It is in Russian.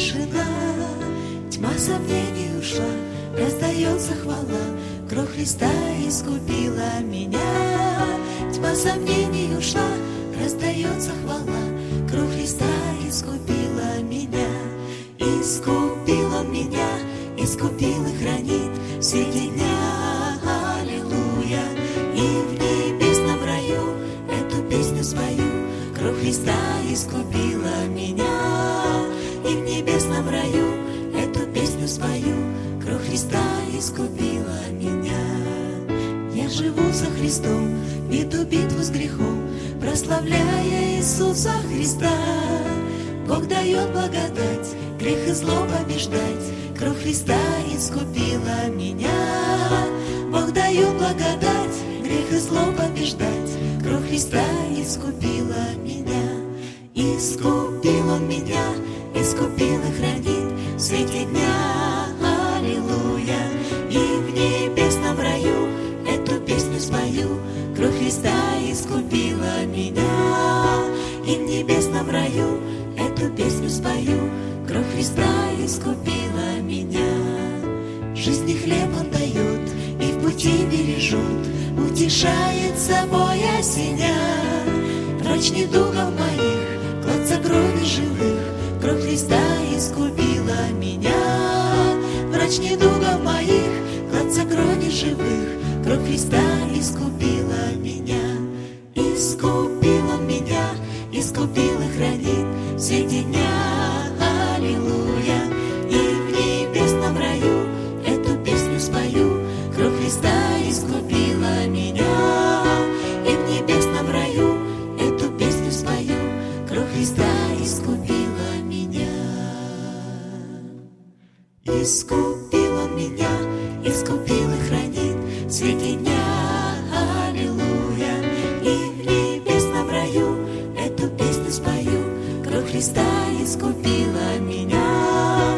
тишина, тьма сомнений ушла, раздается хвала. Кровь Христа искупила меня. Тьма сомнений ушла, раздается хвала. Кровь Христа искупила меня. Искупил Он меня, искупил и хранит в свете дня. Аллилуйя! И в небесном раю эту песню свою. Кровь Христа искупила меня. И в небесном раю эту песню свою. Кровь Христа искупила меня. Я живу за Христом, веду битву с грехом, прославляя Иисуса Христа. Бог дает благодать, грех и зло побеждать. Кровь Христа искупила меня. Бог дает благодать, грех и зло побеждать. Кровь Христа искупила меня. Искупил Он меня, искупил и хранит в свете дня. Аллилуйя! И в небесном раю эту песню свою. Кровь Христа искупила меня. И в небесном раю эту песню спою. Кровь Христа искупила меня. Жизни хлеб Он дает и в пути бережет, утешает собой осеня. Врач недугов моих, кладца крови живых. Кровь Христа искупила меня. Врач недугов моих, кладца крови живых. Кровь Христа искупила меня. Искупил Он меня, искупил и хранит в свете дня. Аллилуйя! И в небесном раю эту песню спою. Кровь Христа искупила меня. И в небесном раю эту песню спою. Кровь Христа искупила меня. Искупил Он меня, искупил и хранит в свете дня. Аллилуйя! И в небесном раю эту песню спою. Кровь Христа искупила меня.